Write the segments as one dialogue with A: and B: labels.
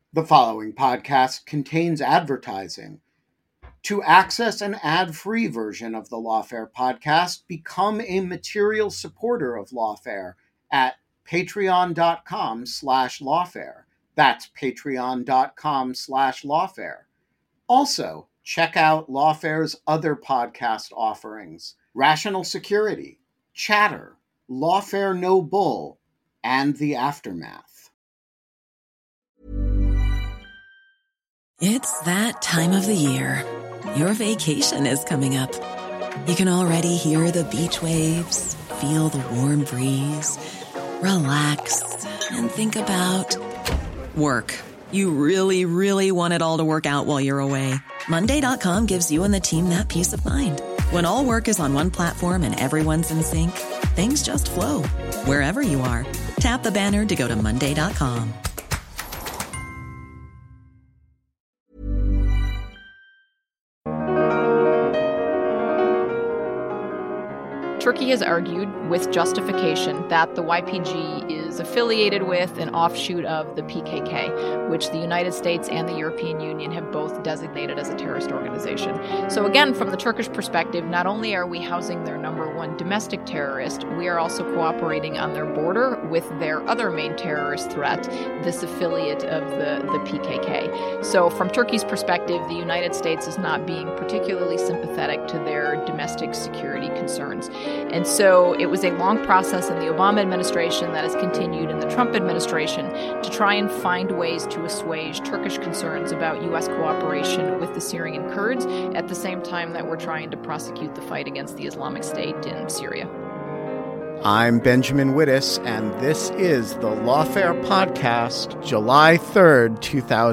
A: The following podcast contains advertising. To access an ad-free version of the Lawfare podcast, become a material supporter of Lawfare at patreon.com/lawfare. That's patreon.com/lawfare. Also, check out Lawfare's other podcast offerings: Rational Security, Chatter, Lawfare No Bull, and The Aftermath.
B: It's that time of the year. Your vacation is coming up. You can already hear the beach waves, feel the warm breeze, relax, and think about work. You really, really want it all to work out while you're away. Monday.com gives you and the team that peace of mind. When all work is on one platform and everyone's in sync, things just flow. Wherever you are, tap the banner to go to Monday.com.
C: Turkey has argued, with justification, that the YPG is affiliated with an offshoot of the PKK, which the United States and the European Union have both designated as a terrorist organization. So again, from the Turkish perspective, not only are we housing their number one domestic terrorist, we are also cooperating on their border with their other main terrorist threat, this affiliate of the PKK. So from Turkey's perspective, the United States is not being particularly sympathetic to their domestic security concerns. And so it was a long process in the Obama administration that has continued in the Trump administration to try and find ways to assuage Turkish concerns about U.S. cooperation with the Syrian Kurds at the same time that we're trying to prosecute the fight against the Islamic State in Syria.
A: I'm Benjamin Wittes, and this is the Lawfare Podcast, July 3rd,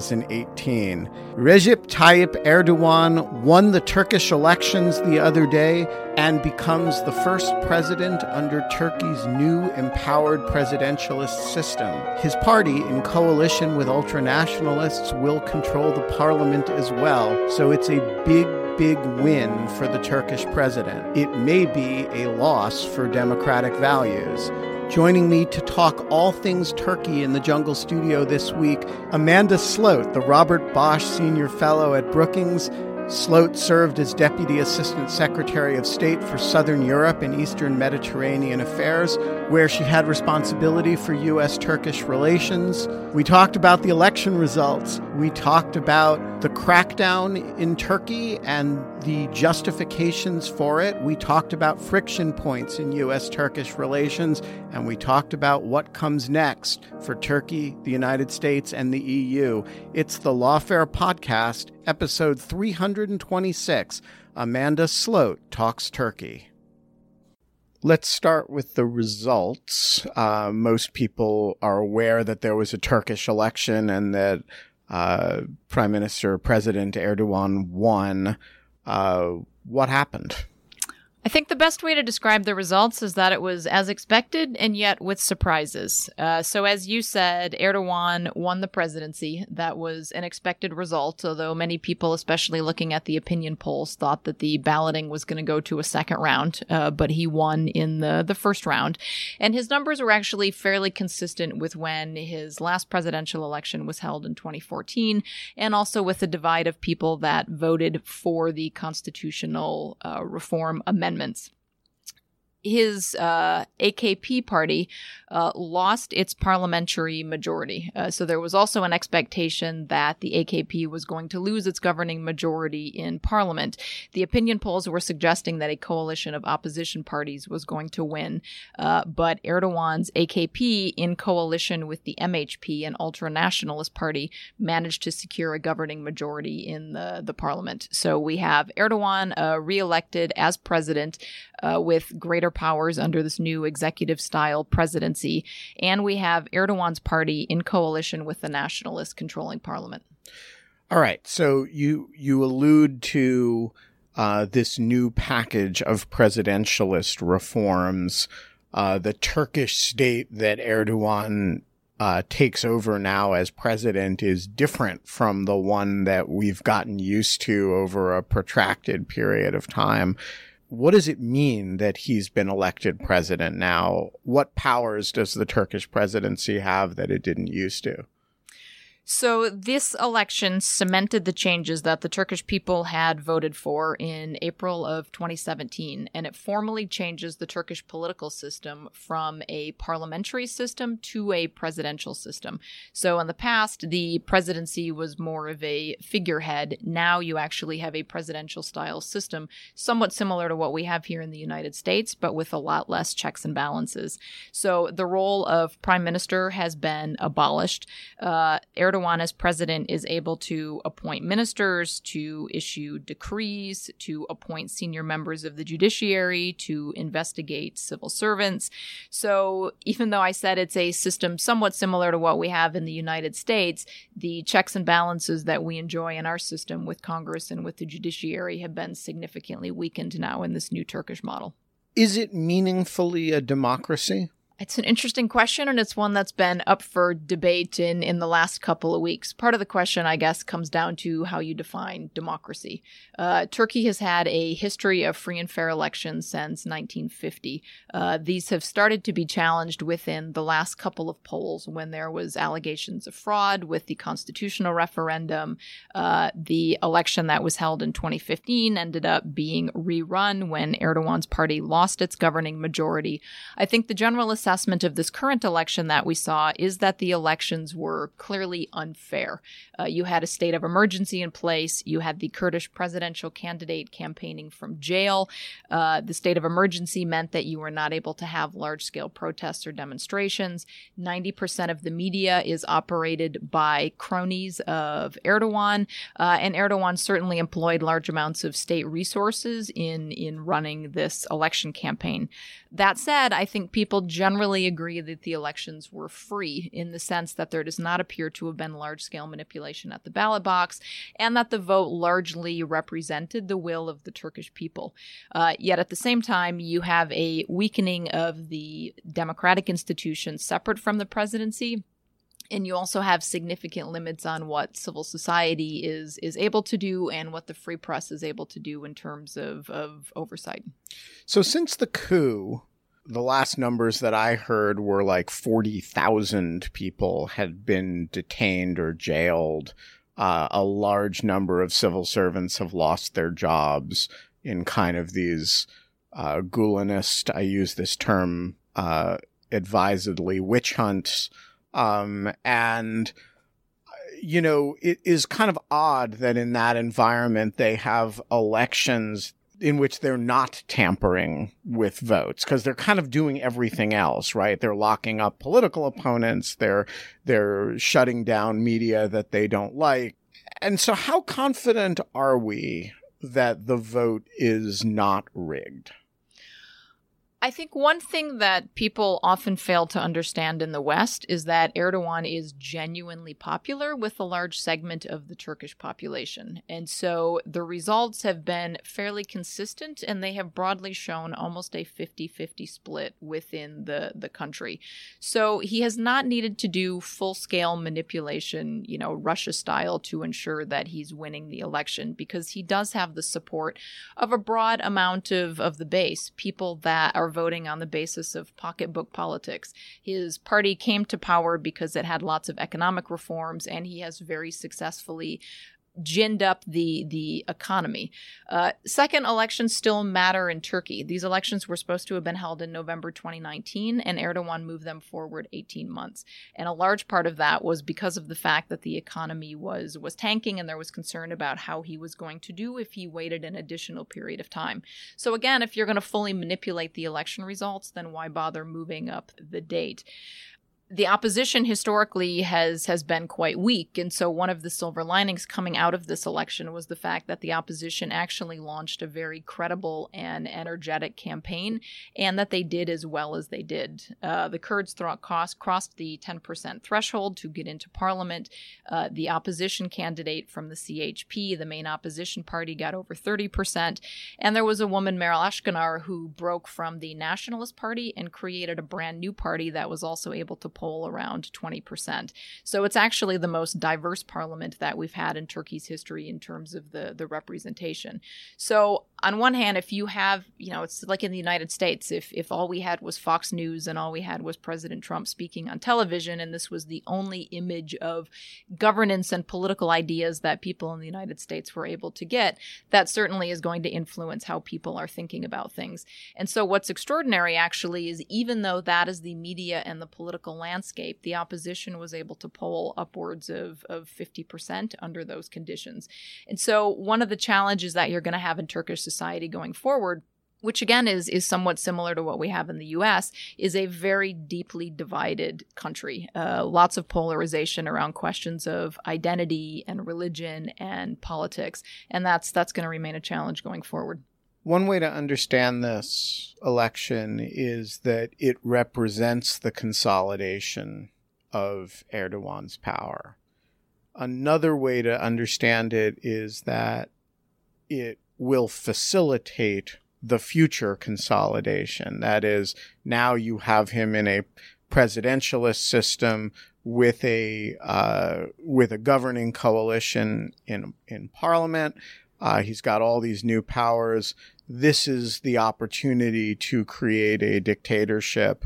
A: 2018. Recep Tayyip Erdogan won the Turkish elections the other day and becomes the first president under Turkey's new empowered presidentialist system. His party, in coalition with ultranationalists, will control the parliament as well, so it's a big win for the Turkish president. It may be a loss for democratic values. Joining me to talk all things Turkey in the Jungle Studio this week, Amanda Sloat, the Robert Bosch Senior Fellow at Brookings. Sloat served as Deputy Assistant Secretary of State for Southern Europe and Eastern Mediterranean Affairs, where she had responsibility for U.S.-Turkish relations. We talked about the election results. We talked about the crackdown in Turkey and the justifications for it. We talked about friction points in U.S.-Turkish relations, and we talked about what comes next for Turkey, the United States, and the EU. It's the Lawfare Podcast, episode 326. Amanda Sloat Talks Turkey. Let's start with the results. Most people are aware that there was a Turkish election and that Prime Minister President Erdogan won. What happened?
C: I think the best way to describe the results is that it was as expected and yet with surprises. So as you said, Erdogan won the presidency. That was an expected result, although many people, especially looking at the opinion polls, thought that the balloting was going to go to a second round, but he won in the first round. And his numbers were actually fairly consistent with when his last presidential election was held in 2014, and also with the divide of people that voted for the constitutional reform amendments. His AKP party lost its parliamentary majority. So there was also an expectation that the AKP was going to lose its governing majority in parliament. The opinion polls were suggesting that a coalition of opposition parties was going to win. But Erdogan's AKP, in coalition with the MHP, an ultra-nationalist party, managed to secure a governing majority in the parliament. So we have Erdogan re-elected as president with greater powers under this new executive-style presidency, and we have Erdogan's party in coalition with the nationalists controlling parliament.
A: All right, so you allude to this new package of presidentialist reforms. The Turkish state that Erdogan takes over now as president is different from the one that we've gotten used to over a protracted period of time. What does it mean that he's been elected president now? What powers does the Turkish presidency have that it didn't used to?
C: So this election cemented the changes that the Turkish people had voted for in April of 2017, and it formally changes the Turkish political system from a parliamentary system to a presidential system. So in the past, the presidency was more of a figurehead. Now you actually have a presidential-style system, somewhat similar to what we have here in the United States, but with a lot less checks and balances. So the role of prime minister has been abolished. Erdogan, as president, is able to appoint ministers, to issue decrees, to appoint senior members of the judiciary, to investigate civil servants. So even though I said it's a system somewhat similar to what we have in the United States, the checks and balances that we enjoy in our system with Congress and with the judiciary have been significantly weakened now in this new Turkish model.
A: Is it meaningfully a democracy?
C: It's an interesting question, and it's one that's been up for debate in the last couple of weeks. Part of the question, I guess, comes down to how you define democracy. Turkey has had a history of free and fair elections since 1950. These have started to be challenged within the last couple of polls when there was allegations of fraud with the constitutional referendum. The election that was held in 2015 ended up being rerun when Erdogan's party lost its governing majority. I think the general assessment of this current election that we saw is that the elections were clearly unfair. You had a state of emergency in place. You had the Kurdish presidential candidate campaigning from jail. The state of emergency meant that you were not able to have large-scale protests or demonstrations. 90% of the media is operated by cronies of Erdogan, and Erdogan certainly employed large amounts of state resources in running this election campaign. That said, I think people generally agree that the elections were free in the sense that there does not appear to have been large-scale manipulation at the ballot box, and that the vote largely represented the will of the Turkish people. Yet at the same time, you have a weakening of the democratic institutions separate from the presidency. And you also have significant limits on what civil society is able to do and what the free press is able to do in terms of oversight.
A: So since the coup, the last numbers that I heard were like 40,000 people had been detained or jailed. A large number of civil servants have lost their jobs in kind of these Gulenist, I use this term advisedly, witch hunts. And, you know, it is kind of odd that in that environment they have elections in which they're not tampering with votes because they're kind of doing everything else, right? They're locking up political opponents. They're shutting down media that they don't like. And so how confident are we that the vote is not rigged?
C: I think one thing that people often fail to understand in the West is that Erdogan is genuinely popular with a large segment of the Turkish population. And so the results have been fairly consistent, and they have broadly shown almost a 50-50 split within the country. So he has not needed to do full-scale manipulation, you know, Russia style, to ensure that he's winning the election, because he does have the support of a broad amount of the base, people that are voting on the basis of pocketbook politics. His party came to power because it had lots of economic reforms, and he has very successfully ginned up the economy. Second, elections still matter in Turkey. These elections were supposed to have been held in November 2019, and Erdogan moved them forward 18 months. And a large part of that was because of the fact that the economy was tanking, and there was concern about how he was going to do if he waited an additional period of time. So again, if you're going to fully manipulate the election results, then why bother moving up the date? The opposition historically has been quite weak, and so one of the silver linings coming out of this election was the fact that the opposition actually launched a very credible and energetic campaign, and that they did as well as they did. The Kurds crossed the 10% threshold to get into parliament. The opposition candidate from the CHP, the main opposition party, got over 30%, and there was a woman, Meral Akşener, who broke from the Nationalist Party and created a brand new party that was also able to poll around 20%. So it's actually the most diverse parliament that we've had in Turkey's history in terms of the representation. So on one hand, if you have, it's like in the United States, if all we had was Fox News and all we had was President Trump speaking on television, and this was the only image of governance and political ideas that people in the United States were able to get, that certainly is going to influence how people are thinking about things. And so what's extraordinary actually is even though that is the media and the political landscape, the opposition was able to poll upwards of 50% under those conditions. And so one of the challenges that you're going to have in Turkish society going forward, which again is somewhat similar to what we have in the U.S., is a very deeply divided country. Lots of polarization around questions of identity and religion and politics, and that's going to remain a challenge going forward.
A: One way to understand this election is that it represents the consolidation of Erdogan's power. Another way to understand it is that it will facilitate the future consolidation. That is, now you have him in a presidentialist system with a governing coalition in parliament. He's got all these new powers. This is the opportunity to create a dictatorship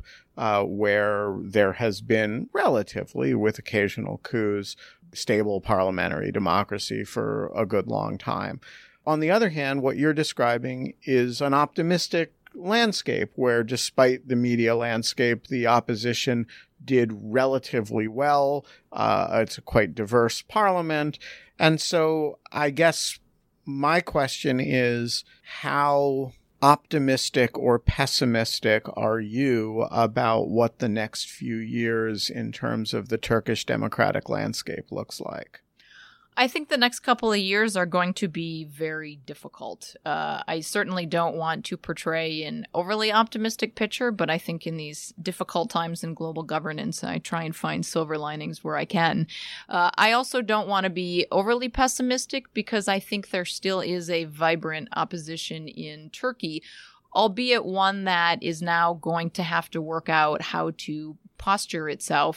A: where there has been relatively, with occasional coups, stable parliamentary democracy for a good long time. On the other hand, what you're describing is an optimistic landscape where, despite the media landscape, the opposition did relatively well. It's a quite diverse parliament. And so I guess my question is, how optimistic or pessimistic are you about what the next few years in terms of the Turkish democratic landscape looks like?
C: I think the next couple of years are going to be very difficult. I certainly don't want to portray an overly optimistic picture, but I think in these difficult times in global governance, I try and find silver linings where I can. I also don't want to be overly pessimistic because I think there still is a vibrant opposition in Turkey, albeit one that is now going to have to work out how to posture itself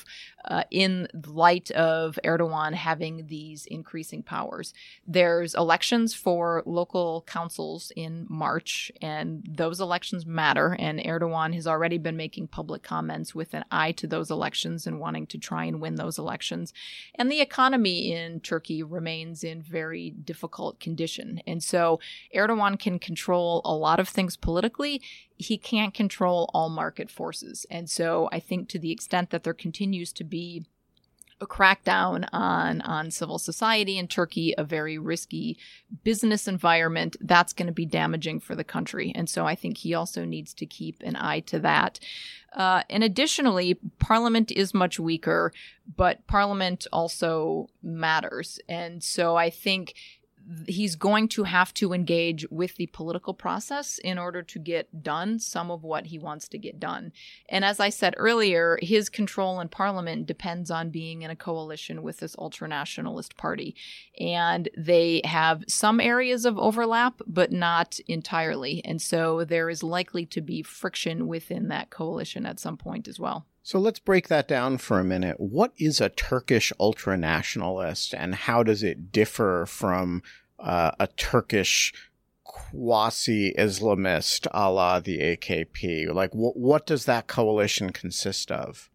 C: in light of Erdogan having these increasing powers. There's elections for local councils in March, and those elections matter, and Erdogan has already been making public comments with an eye to those elections and wanting to try and win those elections. And the economy in Turkey remains in very difficult condition. And so Erdogan can control a lot of things politically. He can't control all market forces. And so I think to the extent that there continues to be a crackdown on civil society in Turkey, a very risky business environment, that's going to be damaging for the country. And so I think he also needs to keep an eye to that. And additionally, Parliament is much weaker, but Parliament also matters. And so I think he's going to have to engage with the political process in order to get done some of what he wants to get done. And as I said earlier, his control in parliament depends on being in a coalition with this ultranationalist party. And they have some areas of overlap, but not entirely. And so there is likely to be friction within that coalition at some point as well.
A: So let's break that down for a minute. What is a Turkish ultranationalist, and how does it differ from a Turkish quasi-Islamist a la the AKP? Like, what does that coalition consist of?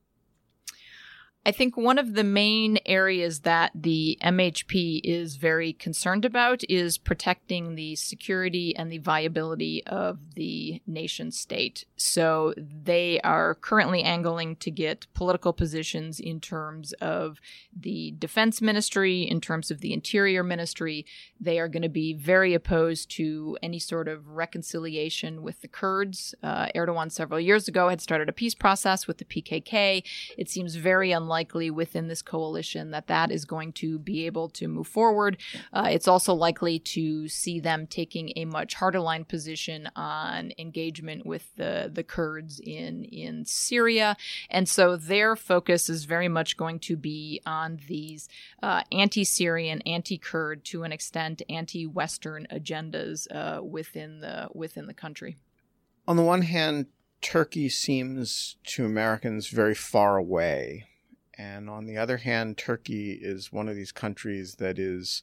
C: I think one of the main areas that the MHP is very concerned about is protecting the security and the viability of the nation state. So they are currently angling to get political positions in terms of the defense ministry, in terms of the interior ministry. They are going to be very opposed to any sort of reconciliation with the Kurds. Erdogan several years ago had started a peace process with the PKK. It seems very unlikely within this coalition that is going to be able to move forward. It's also likely to see them taking a much harder line position on engagement with the Kurds in Syria. And so their focus is very much going to be on these anti-Syrian, anti-Kurd, to an extent, anti-Western agendas within the country.
A: On the one hand, Turkey seems to Americans very far away. And on the other hand, Turkey is one of these countries that is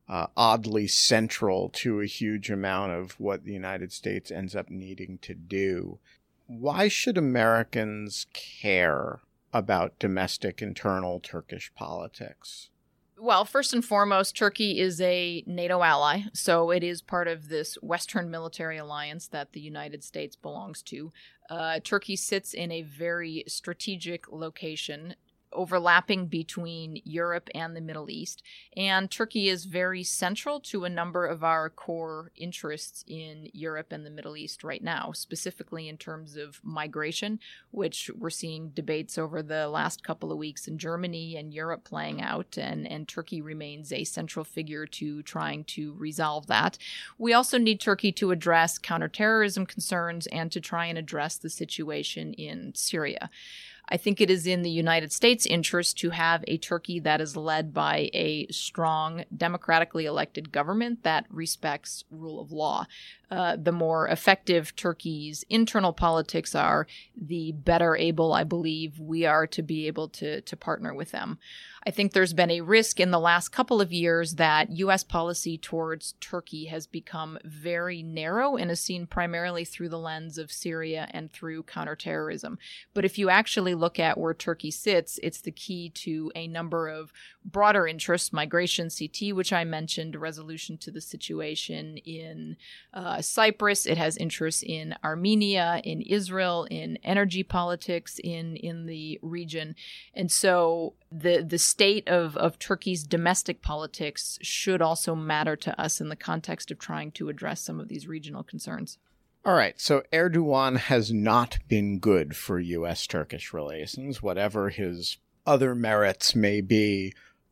A: oddly central to a huge amount of what the United States ends up needing to do. Why should Americans care about domestic internal Turkish politics?
C: Well, first and foremost, Turkey is a NATO ally, so it is part of this Western military alliance that the United States belongs to. Turkey sits in a very strategic location, overlapping between Europe and the Middle East. And Turkey is very central to a number of our core interests in Europe and the Middle East right now, specifically in terms of migration, which we're seeing debates over the last couple of weeks in Germany and Europe playing out, and Turkey remains a central figure to trying to resolve that. We also need Turkey to address counterterrorism concerns and to try and address the situation in Syria. I think it is in the United States' interest to have a Turkey that is led by a strong, democratically elected government that respects rule of law. The more effective Turkey's internal politics are, the better able, I believe, we are to be able to partner with them. I think there's been a risk in the last couple of years that U.S. policy towards Turkey has become very narrow and is seen primarily through the lens of Syria and through counterterrorism. But if you actually look at where Turkey sits, it's the key to a number of broader interests: migration, CT, which I mentioned, resolution to the situation in Cyprus. It has interests in Armenia, in Israel, in energy politics in the region. And so the state of Turkey's domestic politics should also matter to us in the context of trying to address some of these regional concerns.
A: All right, so Erdogan has not been good for U.S.-Turkish relations, whatever his other merits may be.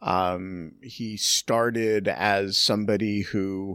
A: He started as somebody who,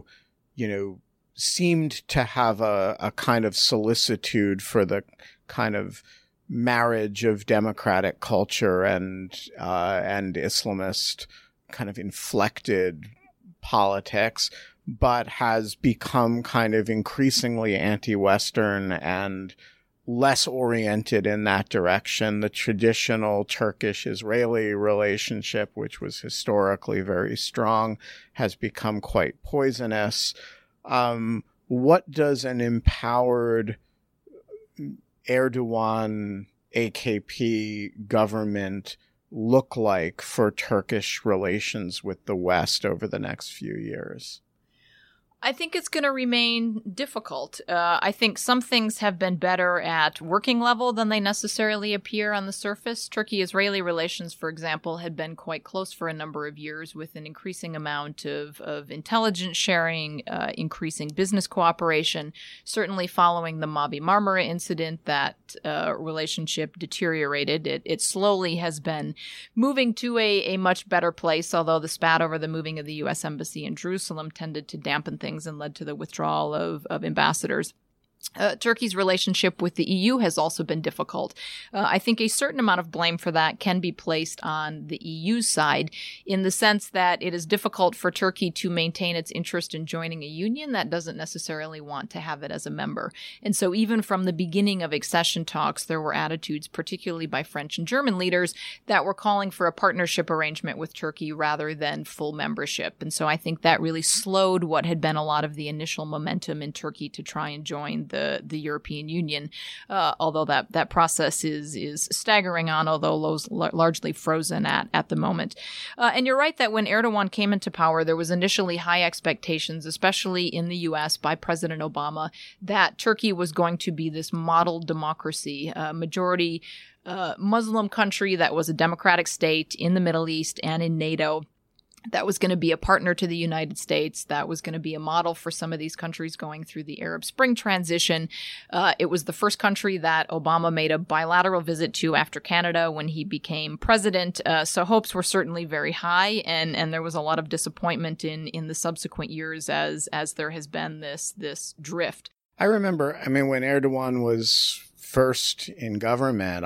A: seemed to have a kind of solicitude for the kind of marriage of democratic culture and Islamist kind of inflected politics, but has become kind of increasingly anti-Western and less oriented in that direction. The traditional Turkish-Israeli relationship, which was historically very strong, has become quite poisonous. What does an empowered Erdogan AKP government look like for Turkish relations with the West over the next few years?
C: I think it's going to remain difficult. I think some things have been better at working level than they necessarily appear on the surface. Turkey-Israeli relations, for example, had been quite close for a number of years, with an increasing amount of intelligence sharing, increasing business cooperation. Certainly following the Mavi Marmara incident, that relationship deteriorated. It slowly has been moving to a much better place, although the spat over the moving of the U.S. Embassy in Jerusalem tended to dampen things and led to the withdrawal of ambassadors. Turkey's relationship with the EU has also been difficult. I think a certain amount of blame for that can be placed on the EU side, in the sense that it is difficult for Turkey to maintain its interest in joining a union that doesn't necessarily want to have it as a member. And so even from the beginning of accession talks, there were attitudes, particularly by French and German leaders, that were calling for a partnership arrangement with Turkey rather than full membership. And so I think that really slowed what had been a lot of the initial momentum in Turkey to try and join the European Union, although that process is staggering on, although largely frozen at the moment. And you're right that when Erdogan came into power, there was initially high expectations, especially in the U.S. by President Obama, that Turkey was going to be this model democracy, majority Muslim country that was a democratic state in the Middle East and in NATO, that was going to be a partner to the United States, that was going to be a model for some of these countries going through the Arab Spring transition. It was the first country that Obama made a bilateral visit to after Canada when he became president. So hopes were certainly very high, and there was a lot of disappointment in the subsequent years as there has been this drift.
A: I remember, when Erdogan was first in government,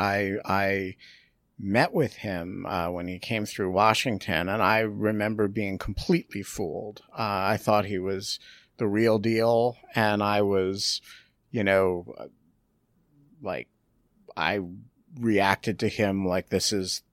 A: I met with him when he came through Washington, and I remember being completely fooled. I thought he was the real deal, and I was, like, I reacted to him like this is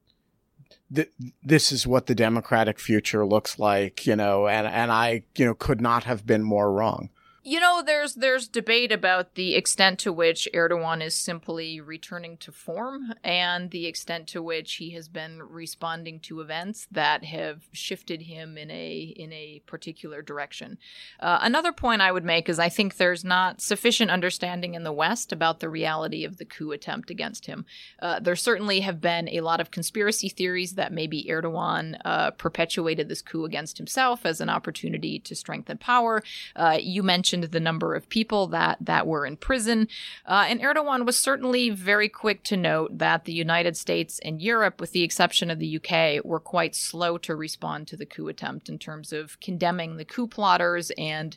A: what the Democratic future looks like, and I, could not have been more wrong.
C: There's debate about the extent to which Erdogan is simply returning to form and the extent to which he has been responding to events that have shifted him in a particular direction. Another point I would make is I think there's not sufficient understanding in the West about the reality of the coup attempt against him. There certainly have been a lot of conspiracy theories that maybe Erdogan perpetuated this coup against himself as an opportunity to strengthen power. You mentioned the number of people that were in prison. And Erdogan was certainly very quick to note that the United States and Europe, with the exception of the UK, were quite slow to respond to the coup attempt in terms of condemning the coup plotters and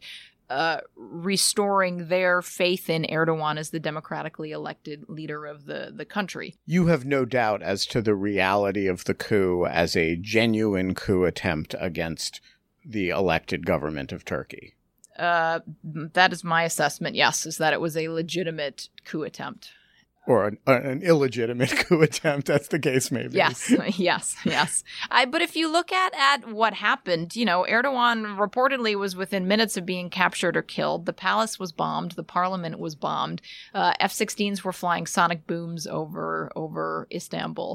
C: restoring their faith in Erdogan as the democratically elected leader of the country.
A: You have no doubt as to the reality of the coup as a genuine coup attempt against the elected government of Turkey.
C: That is my assessment, yes, is that it was a legitimate coup attempt.
A: Or an illegitimate coup attempt, as the case may be.
C: Yes. But if you look at what happened, Erdogan reportedly was within minutes of being captured or killed. The palace was bombed. The parliament was bombed. F-16s were flying sonic booms over Istanbul.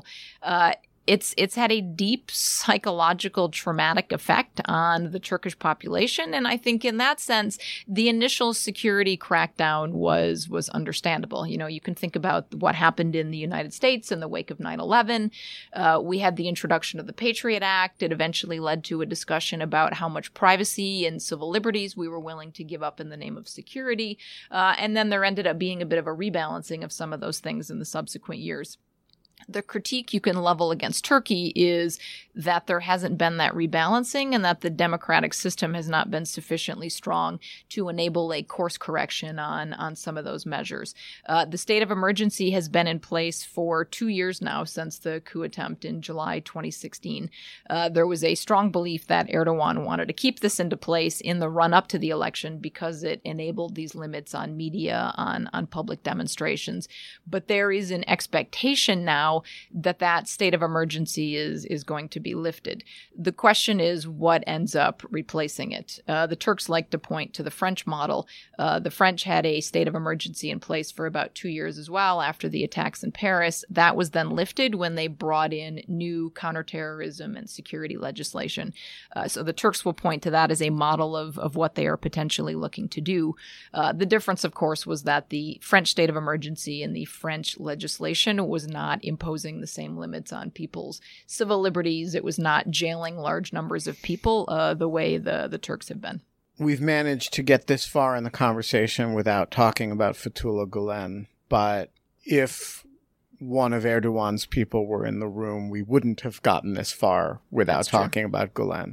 C: It's had a deep psychological traumatic effect on the Turkish population. And I think in that sense, the initial security crackdown was understandable. You can think about what happened in the United States in the wake of 9/11. We had the introduction of the Patriot Act. It eventually led to a discussion about how much privacy and civil liberties we were willing to give up in the name of security. And then there ended up being a bit of a rebalancing of some of those things in the subsequent years. The critique you can level against Turkey is that there hasn't been that rebalancing and that the democratic system has not been sufficiently strong to enable a course correction on some of those measures. The state of emergency has been in place for 2 years now since the coup attempt in July 2016. There was a strong belief that Erdogan wanted to keep this into place in the run-up to the election because it enabled these limits on media, on public demonstrations. But there is an expectation now that state of emergency is going to be lifted. The question is what ends up replacing it. The Turks like to point to the French model. The French had a state of emergency in place for about 2 years as well after the attacks in Paris. That was then lifted when they brought in new counterterrorism and security legislation. So the Turks will point to that as a model of what they are potentially looking to do. The difference, of course, was that the French state of emergency and the French legislation was not imposing the same limits on people's civil liberties. It was not jailing large numbers of people the way the Turks have been.
A: We've managed to get this far in the conversation without talking about Fethullah Gulen, but if one of Erdogan's people were in the room, we wouldn't have gotten this far without talking about Gulen.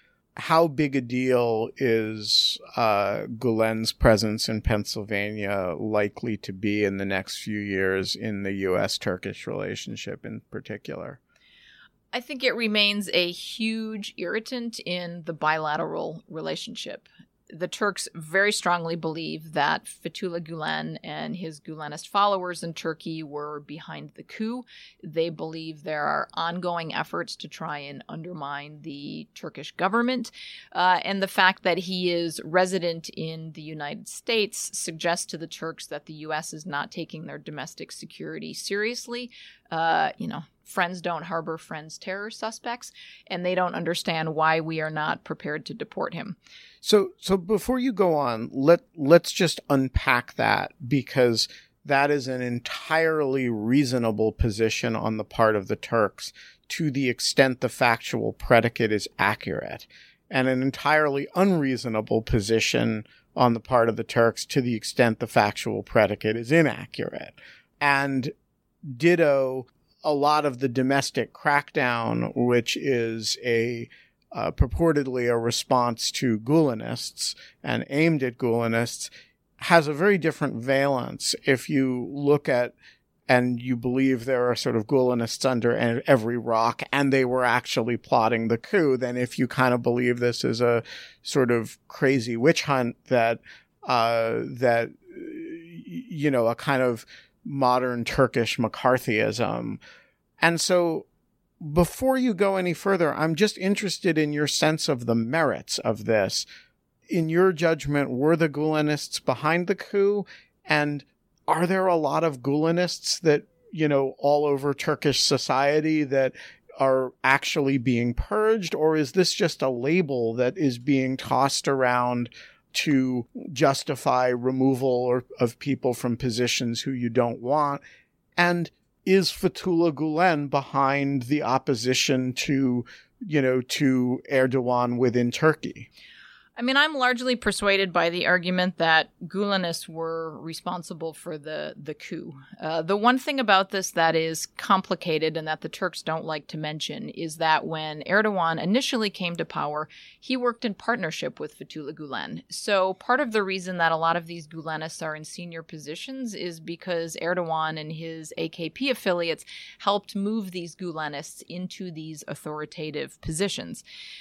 A: How big a deal is Gulen's presence in Pennsylvania likely to be in the next few years in the U.S.-Turkish relationship in particular?
C: I think it remains a huge irritant in the bilateral relationship. The Turks very strongly believe that Fethullah Gulen and his Gulenist followers in Turkey were behind the coup. They believe there are ongoing efforts to try and undermine the Turkish government. And the fact that he is resident in the United States suggests to the Turks that the U.S. is not taking their domestic security seriously. Friends don't harbor friends terror suspects, and they don't understand why we are not prepared to deport him.
A: So before you go on, let's just unpack that, because that is an entirely reasonable position on the part of the Turks to the extent the factual predicate is accurate, and an entirely unreasonable position on the part of the Turks to the extent the factual predicate is inaccurate. And ditto, a lot of the domestic crackdown, which is purportedly a response to Gulenists and aimed at Gulenists, has a very different valence if you look at and you believe there are sort of Gulenists under every rock and they were actually plotting the coup, than if you kind of believe this is a sort of crazy witch hunt that a kind of modern Turkish McCarthyism. And so before you go any further, I'm just interested in your sense of the merits of this. In your judgment, were the Gulenists behind the coup? And are there a lot of Gulenists that, all over Turkish society that are actually being purged? Or is this just a label that is being tossed around to justify removal of people from positions who you don't want? And is Fethullah Gulen behind the opposition to Erdogan within Turkey?
C: I mean, I'm largely persuaded by the argument that Gulenists were responsible for the coup. The one thing about this that is complicated and that the Turks don't like to mention is that when Erdogan initially came to power, he worked in partnership with Fethullah Gulen. So part of the reason that a lot of these Gulenists are in senior positions is because Erdogan and his AKP affiliates helped move these Gulenists into these authoritative positions.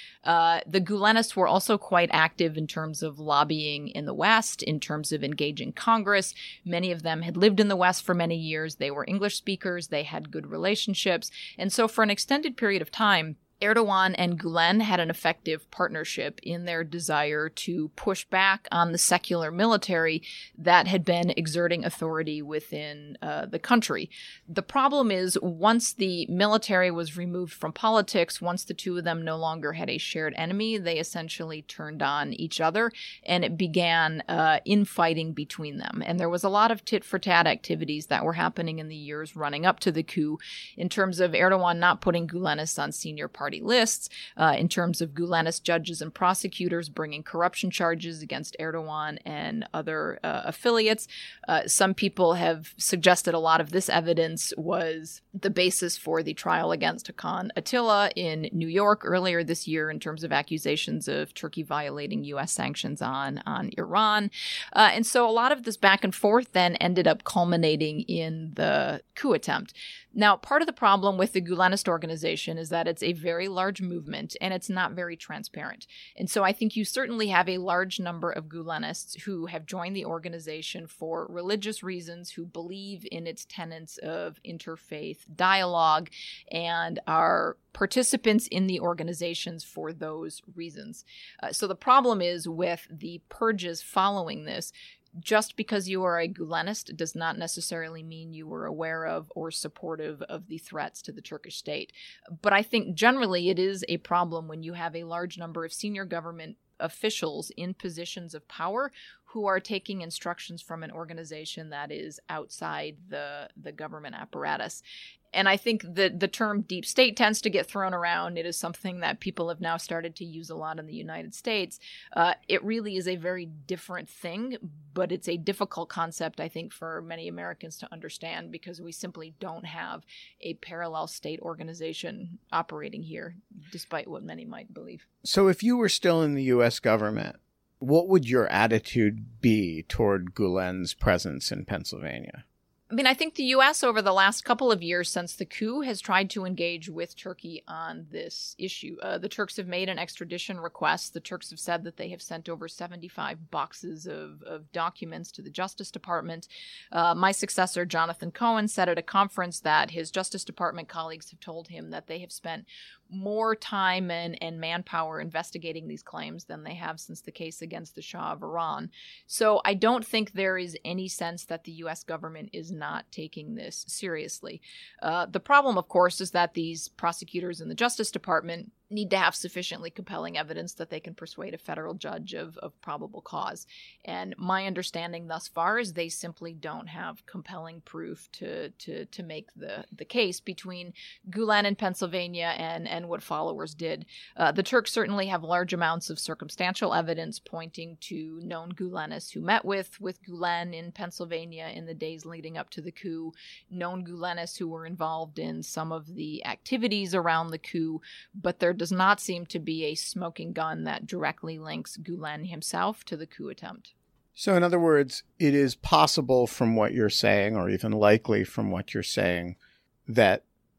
C: The Gulenists were also quite active in terms of lobbying in the West, in terms of engaging Congress. Many of them had lived in the West for many years. They were English speakers. They had good relationships. And so for an extended period of time, Erdogan and Gulen had an effective partnership in their desire to push back on the secular military that had been exerting authority within the country. The problem is, once the military was removed from politics, once the two of them no longer had a shared enemy, they essentially turned on each other, and it began infighting between them. And there was a lot of tit-for-tat activities that were happening in the years running up to the coup, in terms of Erdogan not putting Gulenists on senior party lists, in terms of Gulenist judges and prosecutors bringing corruption charges against Erdogan and other affiliates. Some people have suggested a lot of this evidence was the basis for the trial against Hakan Atilla in New York earlier this year in terms of accusations of Turkey violating U.S. sanctions on Iran. And so a lot of this back and forth then ended up culminating in the coup attempt. Now, part of the problem with the Gulenist organization is that it's a very large movement and it's not very transparent. And so I think you certainly have a large number of Gulenists who have joined the organization for religious reasons, who believe in its tenets of interfaith dialogue and are participants in the organizations for those reasons. So the problem is with the purges following this, just because you are a Gulenist does not necessarily mean you were aware of or supportive of the threats to the Turkish state. But I think generally it is a problem when you have a large number of senior government officials in positions of power who are taking instructions from an organization that is outside the government apparatus. And I think that the term deep state tends to get thrown around. It is something that people have now started to use a lot in the United States. It really is a very different thing, but it's a difficult concept, I think, for many Americans to understand because we simply don't have a parallel state organization operating here, despite what many might believe.
A: So if you were still in the U.S. government, what would your attitude be toward Gulen's presence in Pennsylvania?
C: I mean, I think the U.S. over the last couple of years since the coup has tried to engage with Turkey on this issue. The Turks have made an extradition request. The Turks have said that they have sent over 75 boxes of documents to the Justice Department. My successor, Jonathan Cohen, said at a conference that his Justice Department colleagues have told him that they have spent more time and manpower investigating these claims than they have since the case against the Shah of Iran. So I don't think there is any sense that the U.S. government is not taking this seriously. The problem, of course, is that these prosecutors in the Justice Department need to have sufficiently compelling evidence that they can persuade a federal judge of probable cause. And my understanding thus far is they simply don't have compelling proof to make the case between Gulen in Pennsylvania and what followers did. The Turks certainly have large amounts of circumstantial evidence pointing to known Gulenists who met with Gulen in Pennsylvania in the days leading up to the coup, known Gulenists who were involved in some of the activities around the coup, but there does not seem to be a smoking gun that directly links Gulen himself to the coup attempt.
A: So in other words, it is possible from what you're saying, or even likely from what you're saying, that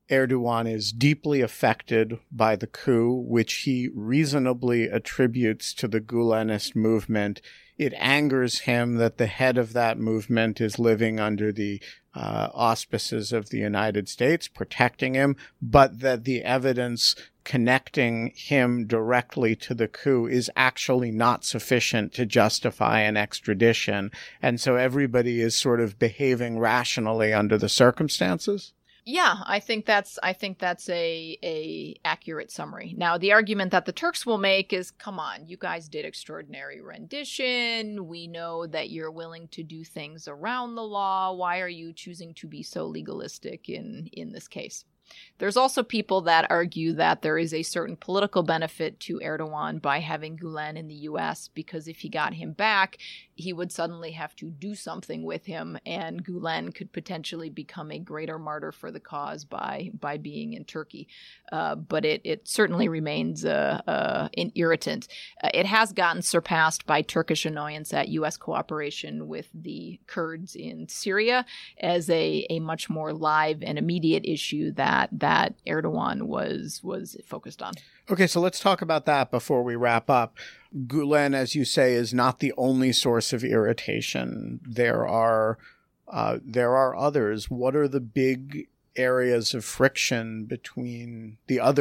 A: Erdogan is deeply affected by the coup, which he reasonably attributes to the Gulenist movement. It angers him that the head of that movement is living under the auspices of the United States, protecting him, but that the evidence connecting him directly to the coup is actually not sufficient to justify an extradition. And so everybody is sort of behaving rationally under the circumstances.
C: Yeah, I think that's a accurate summary. Now, the argument that the Turks will make is, come on, you guys did extraordinary rendition. We know that you're willing to do things around the law. Why are you choosing to be so legalistic in this case? There's also people that argue that there is a certain political benefit to Erdogan by having Gulen in the U.S. because if he got him back, he would suddenly have to do something with him, and Gulen could potentially become a greater martyr for the cause by being in Turkey. But it certainly remains an irritant. It has gotten surpassed by Turkish annoyance at U.S. cooperation with the Kurds in Syria as a much more live and immediate issue that Erdogan was focused on.
A: Okay, so let's talk about that before we wrap up. Gulen, as you say, is not the only source of irritation. There are others. What are the big areas of friction between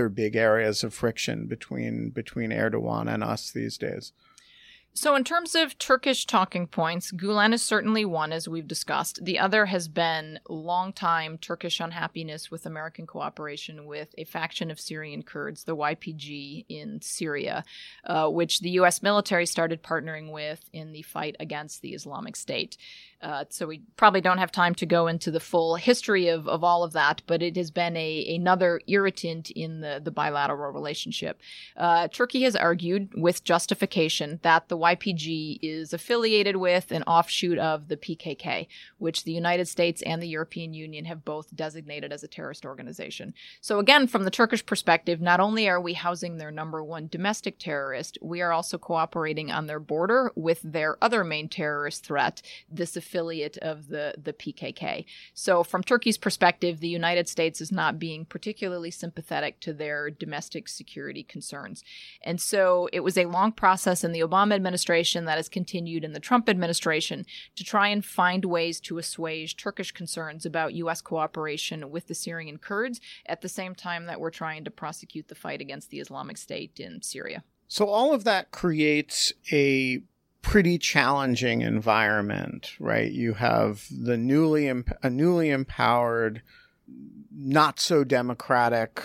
A: Erdogan and us these days?
C: So in terms of Turkish talking points, Gulen is certainly one, as we've discussed. The other has been long-time Turkish unhappiness with American cooperation with a faction of Syrian Kurds, the YPG in Syria, which the U.S. military started partnering with in the fight against the Islamic State. So we probably don't have time to go into the full history of all of that, but it has been another irritant in the bilateral relationship. Turkey has argued with justification that the YPG is affiliated with an offshoot of the PKK, which the United States and the European Union have both designated as a terrorist organization. So again, from the Turkish perspective, not only are we housing their number one domestic terrorist, we are also cooperating on their border with their other main terrorist threat, this affiliate of the PKK. So from Turkey's perspective, the United States is not being particularly sympathetic to their domestic security concerns. And so it was a long process in the Obama administration that has continued in the Trump administration to try and find ways to assuage Turkish concerns about U.S. cooperation with the Syrian Kurds at the same time that we're trying to prosecute the fight against the Islamic State in Syria.
A: So all of that creates a pretty challenging environment, right? You have a newly empowered, not so democratic,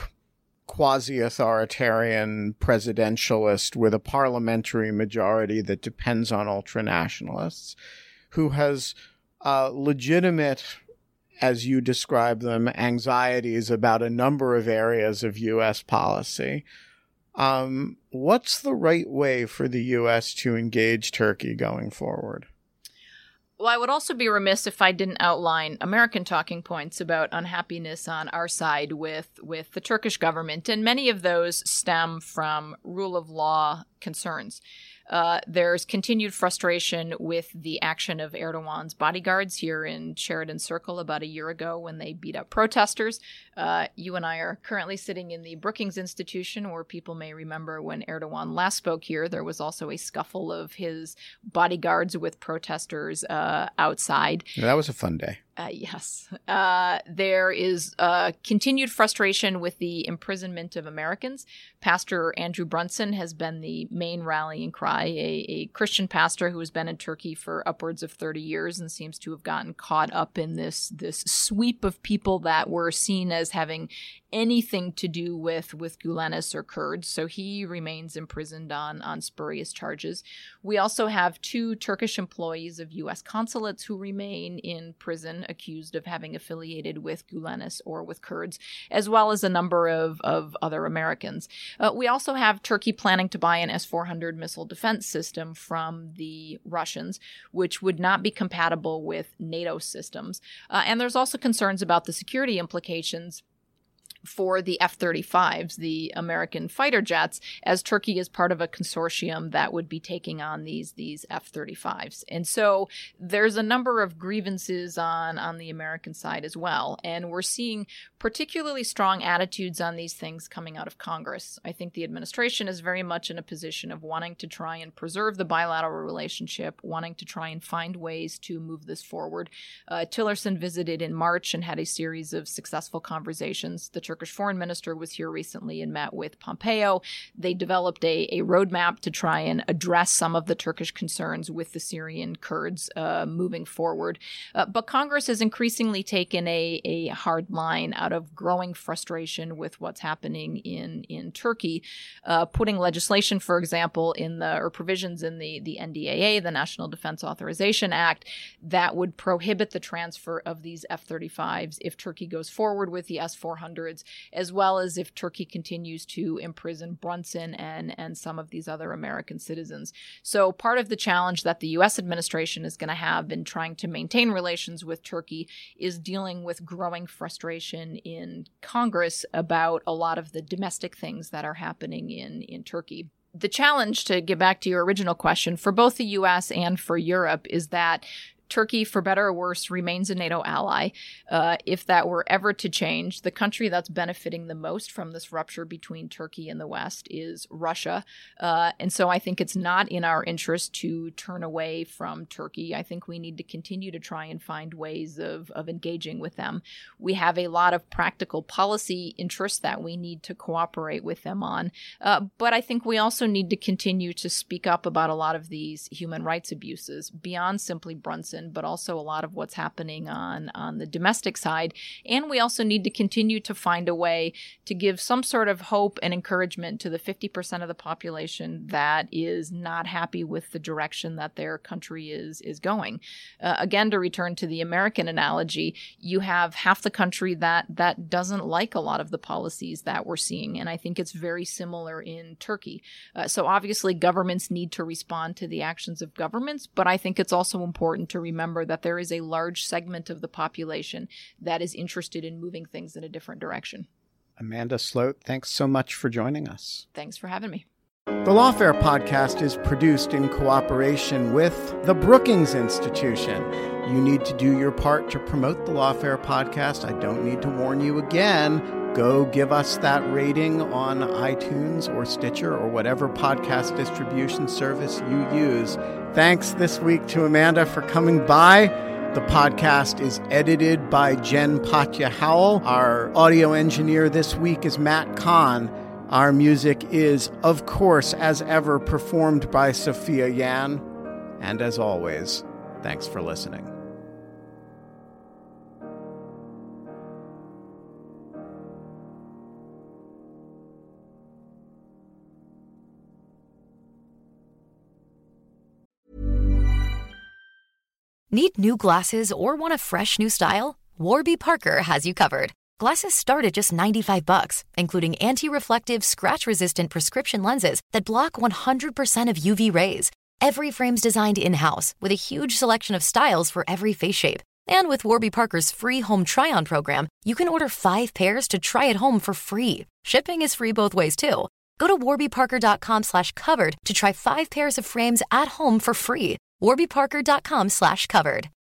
A: quasi-authoritarian presidentialist with a parliamentary majority that depends on ultranationalists, who has legitimate, as you describe them, anxieties about a number of areas of U.S. policy. What's the right way for the U.S. to engage Turkey going forward?
C: Well, I would also be remiss if I didn't outline American talking points about unhappiness on our side with the Turkish government, and many of those stem from rule of law concerns. There's continued frustration with the action of Erdogan's bodyguards here in Sheridan Circle about a year ago when they beat up protesters. You and I are currently sitting in the Brookings Institution, where people may remember when Erdogan last spoke here, there was also a scuffle of his bodyguards with protesters outside.
A: Yeah, that was a fun day.
C: Yes. There is continued frustration with the imprisonment of Americans. Pastor Andrew Brunson has been the main rallying cry, a Christian pastor who has been in Turkey for upwards of 30 years and seems to have gotten caught up in this sweep of people that were seen as having anything to do with Gülenists or Kurds. So he remains imprisoned on spurious charges. We also have 2 Turkish employees of U.S. consulates who remain in prison accused of having affiliated with Gülenists or with Kurds, as well as a number of other Americans. We also have Turkey planning to buy an S-400 missile defense system from the Russians, which would not be compatible with NATO systems. And there's also concerns about the security implications for the F-35s, the American fighter jets, as Turkey is part of a consortium that would be taking on these F-35s. And so there's a number of grievances on the American side as well. And we're seeing particularly strong attitudes on these things coming out of Congress. I think the administration is very much in a position of wanting to try and preserve the bilateral relationship, wanting to try and find ways to move this forward. Tillerson visited in March and had a series of successful conversations. The Turkish foreign minister was here recently and met with Pompeo. They developed a roadmap to try and address some of the Turkish concerns with the Syrian Kurds moving forward. But Congress has increasingly taken a hard line out of growing frustration with what's happening in Turkey, putting legislation, for example, or provisions in the NDAA, the National Defense Authorization Act, that would prohibit the transfer of these F-35s if Turkey goes forward with the S-400s, as well as if Turkey continues to imprison Brunson and some of these other American citizens. So part of the challenge that the U.S. administration is going to have in trying to maintain relations with Turkey is dealing with growing frustration in Congress about a lot of the domestic things that are happening in Turkey. The challenge, to get back to your original question, for both the U.S. and for Europe is that Turkey, for better or worse, remains a NATO ally. If that were ever to change, the country that's benefiting the most from this rupture between Turkey and the West is Russia. And so I think it's not in our interest to turn away from Turkey. I think we need to continue to try and find ways of engaging with them. We have a lot of practical policy interests that we need to cooperate with them on. But I think we also need to continue to speak up about a lot of these human rights abuses beyond simply Brunson, but also a lot of what's happening on the domestic side. And we also need to continue to find a way to give some sort of hope and encouragement to the 50% of the population that is not happy with the direction that their country is going. Again, to return to the American analogy, you have half the country that doesn't like a lot of the policies that we're seeing. And I think it's very similar in Turkey. So obviously governments need to respond to the actions of governments, but I think it's also important to remember that there is a large segment of the population that is interested in moving things in a different direction.
A: Amanda Sloat, thanks so much for joining us.
C: Thanks for having me.
A: The Lawfare podcast is produced in cooperation with the Brookings Institution. You need to do your part to promote the Lawfare podcast. I don't need to warn you again. Go give us that rating on iTunes or Stitcher or whatever podcast distribution service you use. Thanks this week to Amanda for coming by. The podcast is edited by Jen Patja Howell. Our audio engineer this week is Matt Kahn. Our music is, of course, as ever, performed by Sophia Yan. And as always, thanks for listening.
D: Need new glasses or want a fresh new style? Warby Parker has you covered. Glasses start at just $95, including anti-reflective, scratch-resistant prescription lenses that block 100% of UV rays. Every frame's designed in-house with a huge selection of styles for every face shape. And with Warby Parker's free home try-on program, you can order 5 pairs to try at home for free. Shipping is free both ways, too. Go to warbyparker.com/covered to try 5 pairs of frames at home for free. warbyparker.com/covered.